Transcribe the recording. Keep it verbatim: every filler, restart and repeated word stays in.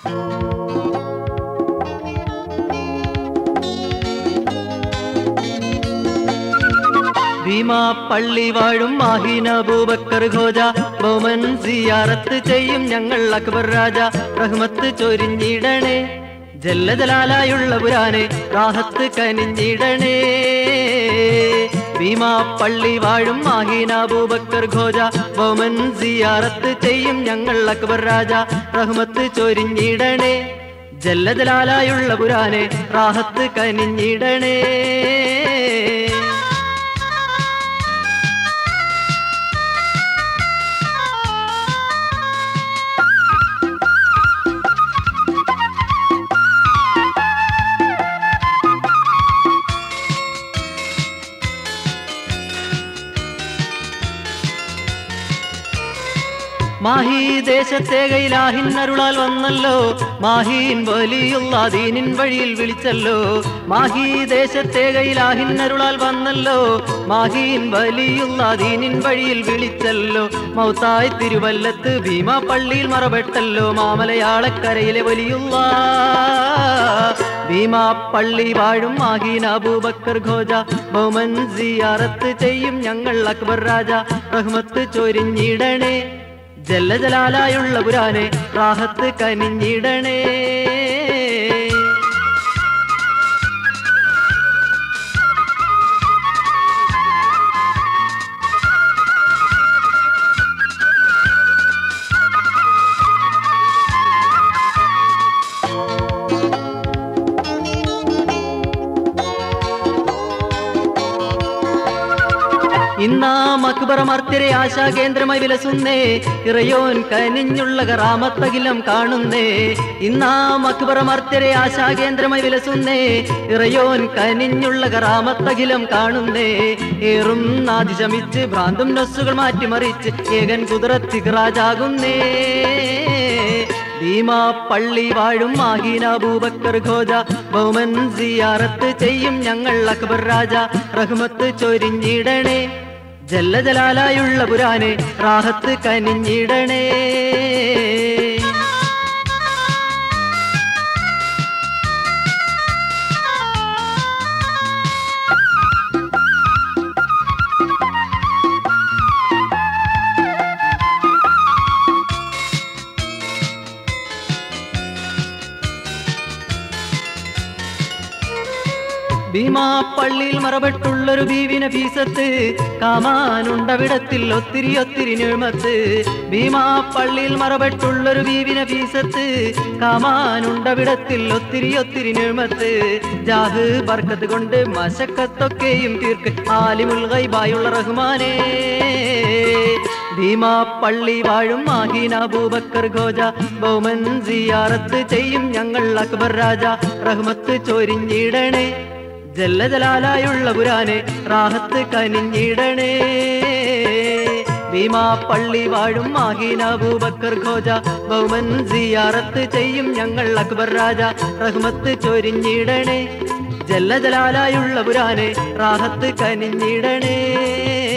ഭീമാ പള്ളി വാഴും മാഹീൻ അബൂബക്കർ ഖോജ ബൗമൻ സിയാറത്ത് ചെയ്യും ഞങ്ങൾ അക്ബർ രാജ റഹ്മത്ത് ചൊരിഞ്ഞിടണേ ജല്ല ജലാലായുള്ള പുരാനെ റാഹത്ത് കനിഞ്ഞിടണേ ഭീമാ പള്ളി വാഴും മാഹീൻ അബൂബക്കർ ഖോജ ബൗമൻ സിയാറത്ത് ചെയ്യും ഞങ്ങൾ അക്ബർ രാജ റഹ്മത്ത് ചൊരിഞ്ഞിടണേ ജല്ല ജലാലായുള്ള പുരാനെ റാഹത്ത് കനിഞ്ഞിടണേ മാഹി ദേശത്തെ ഗൈലാഹിൻ അരുളാൽ വന്നല്ലോ മാഹീൻ വലിയുള്ള ദീനിൻ വഴിയിൽ വിളിച്ചല്ലോ മാഹി ദേശത്തെ ഗൈലാഹിൻ അരുളാൽ വന്നല്ലോ മാഹീൻ വലിയുള്ള ദീനിൻ വഴിയിൽ വിളിച്ചല്ലോ മൗത്തായി തിരുവല്ലത്ത് ഭീമാ പള്ളിയിൽ മറപ്പെട്ടല്ലോ മാമലയാളക്കരയിലെ വലിയുള്ള ഭീമാ പള്ളി വാഴും മാഹീൻ അബൂബക്കർ ഖോജ ബൗമൻ സിയാറത്ത് ചെയ്യും ഞങ്ങൾ അക്ബർ രാജ റഹ്മത്ത് ചൊരിഞ്ഞിടണേ ജല്ല ജലാലായുള്ള പുരാനെ റാഹത്ത് കനിഞ്ഞിടണേ ഇന്നാം അക്ബർ മർത്യരെ ആശാകേന്ദ്രമായി വിലസുന്നേ ഇറയോൻ കനിഞ്ഞുള്ള കറാമത്തകിലം കാണുന്നേ ഇന്നാം അക്ബർ മർത്യരെ ആശാകേന്ദ്രമായി വിലസുന്നേ ഇറയോൻ കനിഞ്ഞുള്ള കറാമത്തകിലം കാണുന്നേ ഏറും നാദി ശമിച്ച് ഭ്രാന്തും നൊസ്സുകൾ മാറ്റിമറിച്ച് ഏകൻ കുതിരത്തി റാജാകുന്നേ ഭീമാ പള്ളി വാഴും മാഹീൻ അബൂബക്കർ ഖോജ ബൗമൻ സിയാറത്ത് ചെയ്യും ഞങ്ങൾ അക്ബർ രാജ റഹ്മത്ത് ചൊരിഞ്ഞിടണേ ജല്ല ജലാലായുള്ള പുരാനെ റാഹത്ത് കനിഞ്ഞിടണേ ഭീമാ പള്ളിയിൽ മറപ്പെട്ടുള്ളൊരു ബീവിനെ ഫീസത്ത് കാമാനുണ്ടവിടത്തിൽ ഒത്തിരി ഒത്തിരി നിഴ്മത്ത് ഭീമാ പള്ളിയിൽ മറപ്പെട്ടുള്ളൊരു ബീവിനെ ഫീസത്ത് കാമാനുണ്ടവിടത്തിൽ ഒത്തിരി ഒത്തിരി നിഴ്മത്ത് ജാഹ് ബർക്കത്ത് കൊണ്ട് മശക്കത്തൊക്കെയും തീർക്ക് ആലിമുൽ ഗൈബായുള്ള റഹ്മാനേ ഭീമാ പള്ളി വാഴും മാഹീൻ അബൂബക്കർ ഖോജ ബൗമൻ സിയാറത്ത് ചെയ്യും ഞങ്ങൾ അക്ബർ രാജ റഹ്മത്ത് ചൊരിഞ്ഞിടണേ ജല്ല ജലാലായുള്ള പുരാനെ റാഹത്ത് കനിഞ്ഞിടണേ ഭീമാ പള്ളി വാഴും മാഹീൻ അബൂബക്കർ ഖോജ ബൗമൻ സിയാറത്ത് ചെയ്യും ഞങ്ങൾ അക്ബർ രാജ റഹ്മത്ത് ചൊരിഞ്ഞിടണേ ജല്ല ജലാലായുള്ള പുരാനെ റാഹത്ത് കനിഞ്ഞിടണേ